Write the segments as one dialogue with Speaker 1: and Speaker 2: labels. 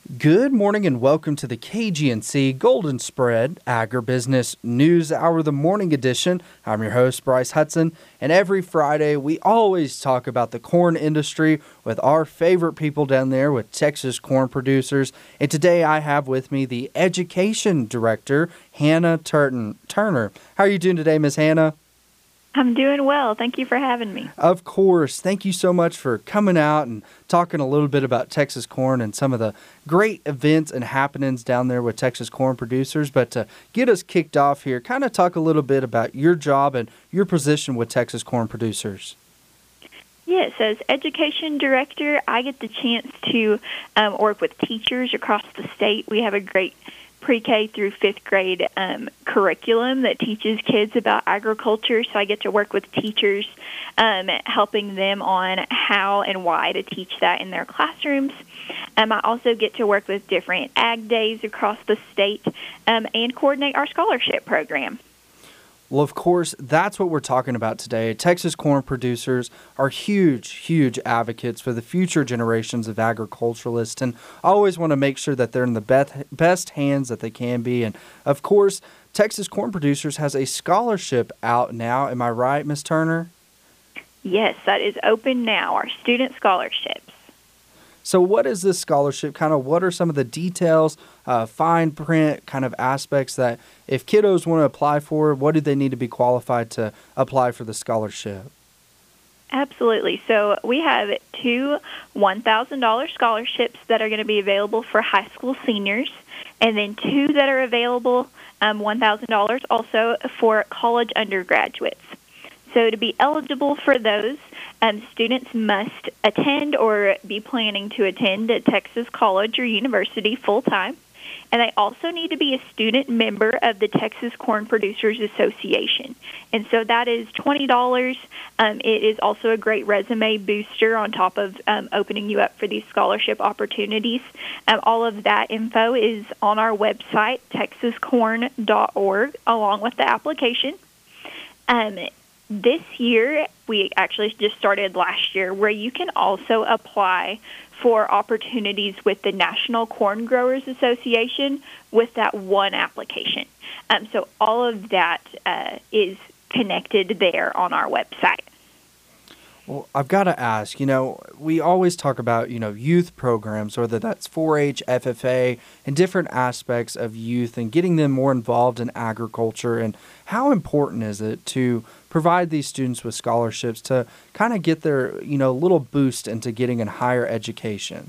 Speaker 1: Good morning and welcome to the KGNC Golden Spread Agribusiness News Hour, the morning edition. I'm your host, Bryce Hudson, and every Friday we always talk about the corn industry with our favorite people down there with Texas Corn Producers. And today I have with me the Education Director, Hannah Turner. How are you doing today, Miss Hannah?
Speaker 2: I'm doing well. Thank you for having me.
Speaker 1: Of course. Thank you so much for coming out and talking a little bit about Texas corn and some of the great events and happenings down there with Texas Corn Producers. But to get us kicked off here, kind of talk a little bit about your job and your position with Texas Corn Producers.
Speaker 2: Yes, as Education Director, I get the chance to work with teachers across the state. We have a great pre-K through fifth grade curriculum that teaches kids about agriculture. So I get to work with teachers, helping them on how and why to teach that in their classrooms. I also get to work with different ag days across the state and coordinate our scholarship program.
Speaker 1: Well, of course, that's what we're talking about today. Texas Corn Producers are huge advocates for the future generations of agriculturalists, and always want to make sure that they're in the best hands that they can be. And, of course, Texas Corn Producers has a scholarship out now. Am I right, Ms. Turner?
Speaker 2: Yes, that is open now, our student scholarships.
Speaker 1: So what is this scholarship? Kind of what are some of the details, fine print kind of aspects that if kiddos want to apply for, what do they need to be qualified to apply for the scholarship?
Speaker 2: Absolutely. So we have two $1,000 scholarships that are going to be available for high school seniors, and then two that are available, $1,000 also for college undergraduates. So to be eligible for those, students must attend or be planning to attend a Texas college or university full-time, and they also need to be a student member of the Texas Corn Producers Association. And so that is $20. It is also a great resume booster on top of opening you up for these scholarship opportunities. All of that info is on our website, texascorn.org, along with the application. This year, we actually just started last year, where you can also apply for opportunities with the National Corn Growers Association with that one application. So all of that is connected there on our website.
Speaker 1: Well, I've got to ask, we always talk about, youth programs, whether that's 4-H, FFA, and different aspects of youth and getting them more involved in agriculture. And how important is it to provide these students with scholarships to kind of get their, little boost into getting a higher education?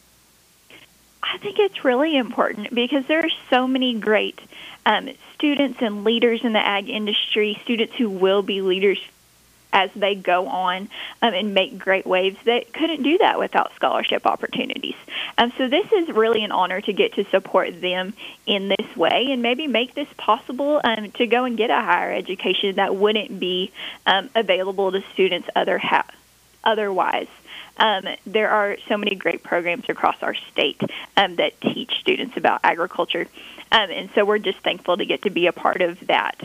Speaker 2: I think it's really important because there are so many great students and leaders in the ag industry, students who will be leaders as they go on and make great waves that couldn't do that without scholarship opportunities. So this is really an honor to get to support them in this way and maybe make this possible to go and get a higher education that wouldn't be available to students otherwise. There are so many great programs across our state that teach students about agriculture, and so we're just thankful to get to be a part of that.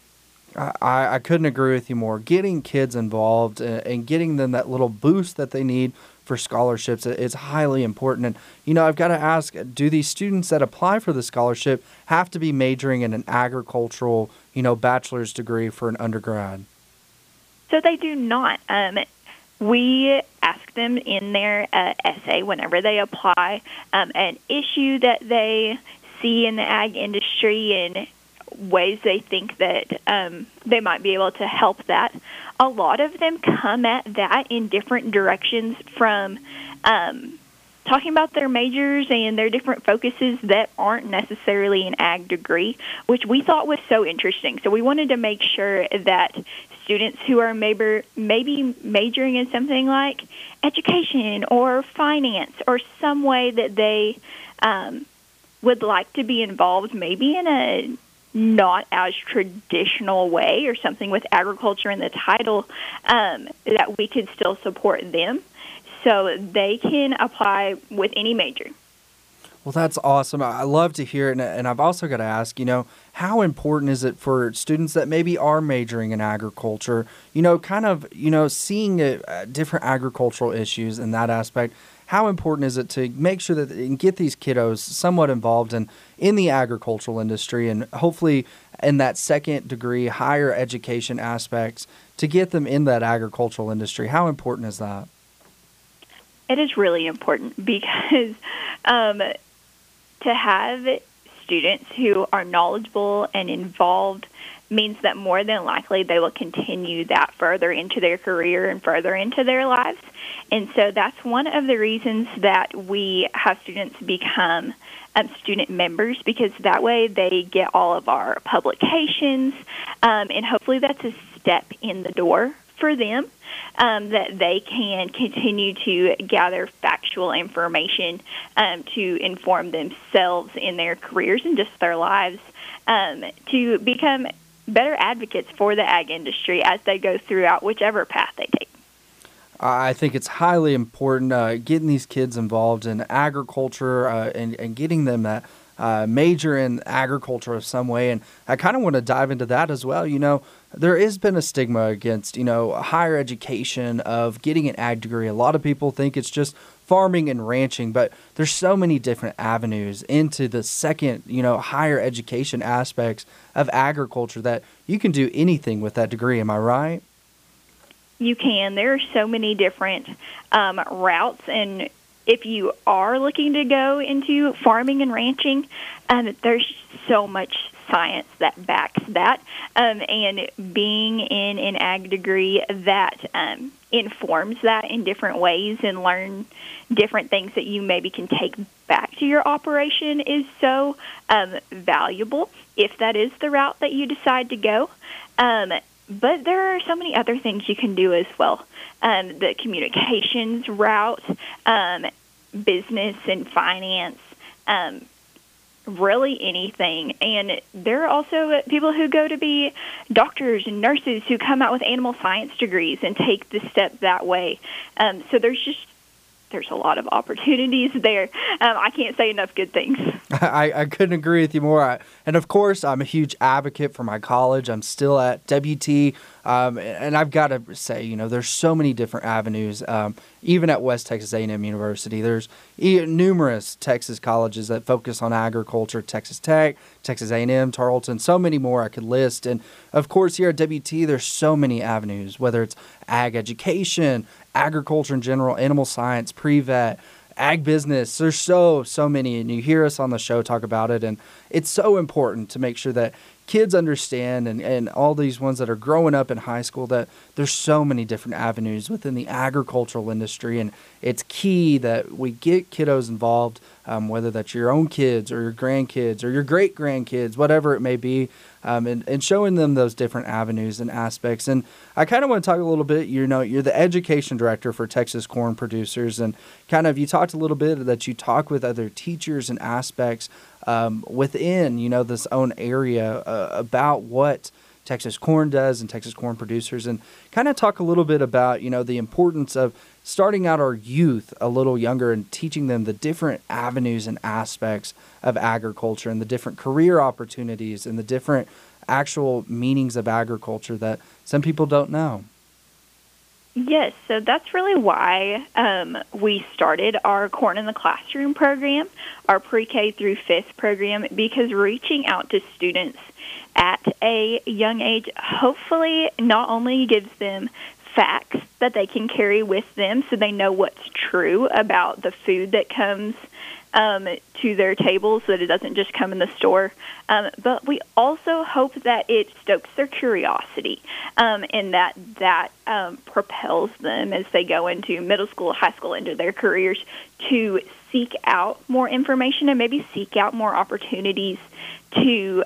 Speaker 1: I couldn't agree with you more. Getting kids involved and getting them that little boost that they need for scholarships is highly important. And, I've got to ask, do these students that apply for the scholarship have to be majoring in an agricultural, bachelor's degree for an undergrad?
Speaker 2: So they do not. We ask them in their essay whenever they apply an issue that they see in the ag industry and ways they think that they might be able to help that. A lot of them come at that in different directions, from talking about their majors and their different focuses that aren't necessarily an ag degree, which we thought was so interesting. So we wanted to make sure that students who are maybe majoring in something like education or finance or some way that they would like to be involved, maybe in a not as traditional way or something with agriculture in the title, that we could still support them so they can apply with any major.
Speaker 1: Well, that's awesome. I love to hear it. And I've also got to ask, how important is it for students that maybe are majoring in agriculture, seeing different agricultural issues in that aspect? how important is it to make sure that and get these kiddos somewhat involved in the agricultural industry, and hopefully in that second degree higher education aspects to get them in that agricultural industry? How important is that?
Speaker 2: It is really important because to have students who are knowledgeable and involved means that more than likely they will continue that further into their career and further into their lives. And so that's one of the reasons that we have students become student members, because that way they get all of our publications, and hopefully that's a step in the door for them, that they can continue to gather factual information to inform themselves in their careers and just their lives, to become better advocates for the ag industry as they go throughout whichever path they take.
Speaker 1: I think it's highly important getting these kids involved in agriculture and getting them that major in agriculture of some way. And I kind of want to dive into that as well. There has been a stigma against, higher education of getting an ag degree. A lot of people think it's just farming and ranching, but there's so many different avenues into the second, higher education aspects of agriculture that you can do anything with that degree. Am I right?
Speaker 2: You can. There are so many different routes, and if you are looking to go into farming and ranching, there's so much science that backs that, and being in an ag degree that informs that in different ways and learn different things that you maybe can take back to your operation is so valuable if that is the route that you decide to go. But there are so many other things you can do as well. The communications route, business and finance, really anything. And there are also people who go to be doctors and nurses who come out with animal science degrees and take the step that way. So there's a lot of opportunities there. I can't say enough good things.
Speaker 1: I couldn't agree with you more. And of course, I'm a huge advocate for my college. I'm still at WT. And I've got to say, there's so many different avenues. Even at West Texas A&M University, there's numerous Texas colleges that focus on agriculture. Texas Tech, Texas A&M, Tarleton, so many more I could list. And of course, here at WT, there's so many avenues, whether it's ag education, agriculture in general, animal science, pre-vet, ag business. There's so many, and you hear us on the show talk about it, and it's so important to make sure that kids understand, and all these ones that are growing up in high school, that there's so many different avenues within the agricultural industry, and it's key that we get kiddos involved, whether that's your own kids or your grandkids or your great-grandkids, whatever it may be, and showing them those different avenues and aspects. And I kind of want to talk a little bit, you're the education director for Texas Corn Producers, and kind of you talked a little bit that you talk with other teachers and aspects within, this own area about what Texas Corn does and Texas Corn Producers, and kind of talk a little bit about, the importance of starting out our youth a little younger and teaching them the different avenues and aspects of agriculture and the different career opportunities and the different actual meanings of agriculture that some people don't know.
Speaker 2: Yes, so that's really why we started our Corn in the Classroom program, our pre-K through 5th program, because reaching out to students at a young age hopefully not only gives them facts that they can carry with them so they know what's true about the food that comes to their table so that it doesn't just come in the store. But we also hope that it stokes their curiosity and that propels them as they go into middle school, high school, into their careers to seek out more information and maybe seek out more opportunities to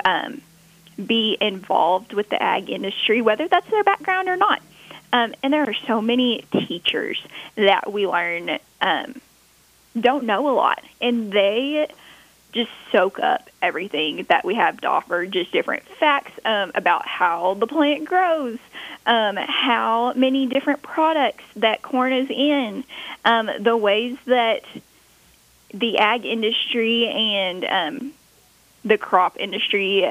Speaker 2: be involved with the ag industry, whether that's their background or not. And there are so many teachers that we learn don't know a lot, and they just soak up everything that we have to offer, just different facts about how the plant grows, how many different products that corn is in, the ways that the ag industry and the crop industry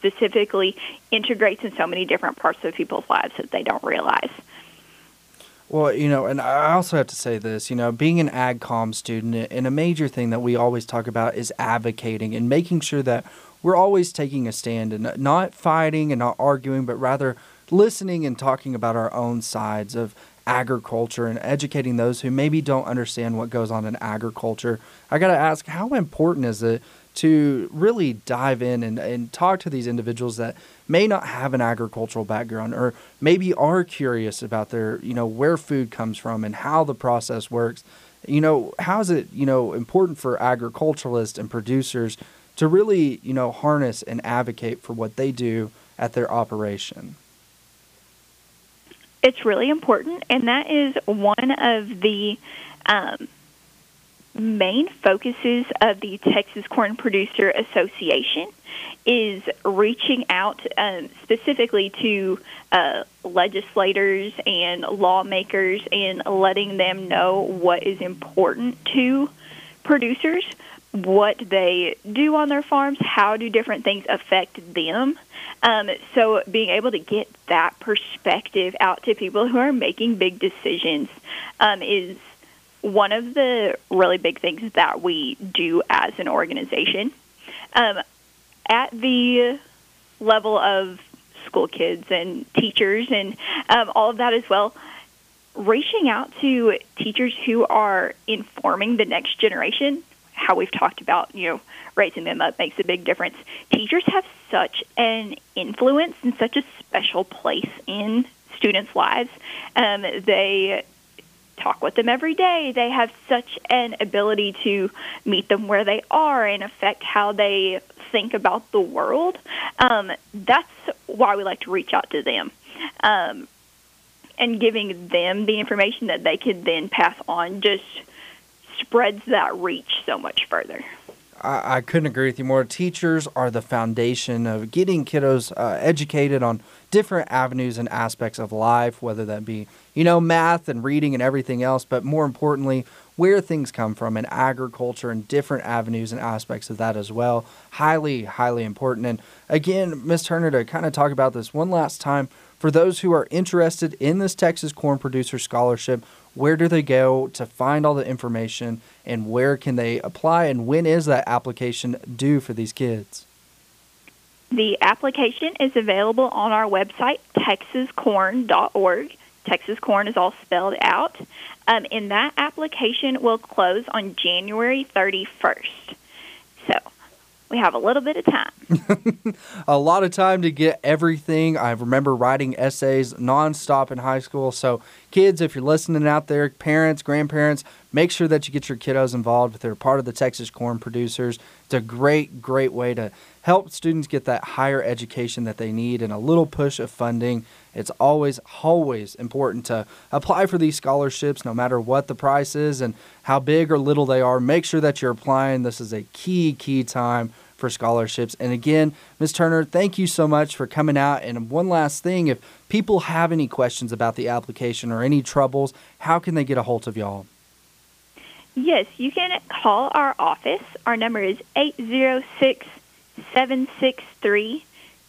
Speaker 2: specifically integrates in so many different parts of people's lives that they don't realize.
Speaker 1: Well, and I also have to say this, being an ag comm student, and a major thing that we always talk about is advocating and making sure that we're always taking a stand and not fighting and not arguing, but rather listening and talking about our own sides of agriculture and educating those who maybe don't understand what goes on in agriculture. I got to ask, how important is it to really dive in and talk to these individuals that may not have an agricultural background or maybe are curious about their, where food comes from and how the process works? How is it, important for agriculturalists and producers to really, harness and advocate for what they do at their operation?
Speaker 2: It's really important, and that is one of the main focuses of the Texas Corn Producer Association is reaching out specifically to legislators and lawmakers and letting them know what is important to producers, what they do on their farms, how do different things affect them. So being able to get that perspective out to people who are making big decisions is one of the really big things that we do as an organization. At the level of school kids and teachers and all of that as well, reaching out to teachers who are informing the next generation, how we've talked about, raising them up makes a big difference. Teachers have such an influence and such a special place in students' lives. They talk with them every day. They have such an ability to meet them where they are and affect how they think about the world. That's why we like to reach out to them. And giving them the information that they could then pass on just spreads that reach so much further.
Speaker 1: I couldn't agree with you more. Teachers are the foundation of getting kiddos educated on different avenues and aspects of life, whether that be, math and reading and everything else, but more importantly, where things come from and agriculture and different avenues and aspects of that as well. Highly, highly important. And again, Ms. Turner, to kind of talk about this one last time, for those who are interested in this Texas Corn Producer Scholarship, where do they go to find all the information and where can they apply and when is that application due for these kids?
Speaker 2: The application is available on our website, texascorn.org. Texas Corn is all spelled out. And that application will close on January 31st. So we have a little bit of time.
Speaker 1: A lot of time to get everything. I remember writing essays nonstop in high school. So kids, if you're listening out there, parents, grandparents, make sure that you get your kiddos involved if they're part of the Texas Corn Producers. It's a great, great way to help students get that higher education that they need and a little push of funding. It's always important to apply for these scholarships no matter what the price is and how big or little they are. Make sure that you're applying. This is a key time for scholarships. And again, Ms. Turner, thank you so much for coming out. And one last thing, if people have any questions about the application or any troubles, how can they get a hold of y'all?
Speaker 2: Yes, you can call our office. Our number is 806-763-2676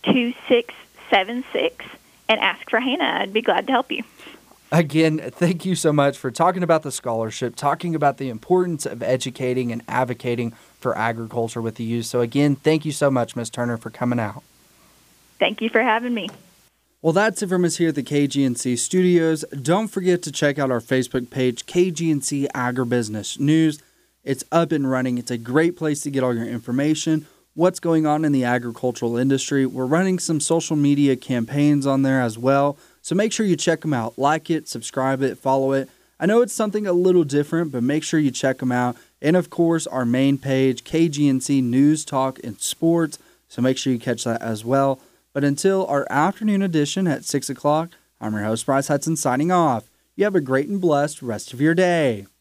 Speaker 2: and ask for Hannah. I'd be glad to help you.
Speaker 1: Again, thank you so much for talking about the scholarship, talking about the importance of educating and advocating for agriculture with the youth. So again, thank you so much, Ms. Turner, for coming out.
Speaker 2: Thank you for having me.
Speaker 1: Well, that's it from us here at the KGNC Studios. Don't forget to check out our Facebook page, KGNC Agribusiness News. It's up and running. It's a great place to get all your information, what's going on in the agricultural industry. We're running some social media campaigns on there as well. So make sure you check them out. Like it, subscribe it, follow it. I know it's something a little different, but make sure you check them out. And of course, our main page, KGNC News, Talk, and Sports. So make sure you catch that as well. But until our afternoon edition at 6 o'clock, I'm your host, Bryce Hudson, signing off. You have a great and blessed rest of your day.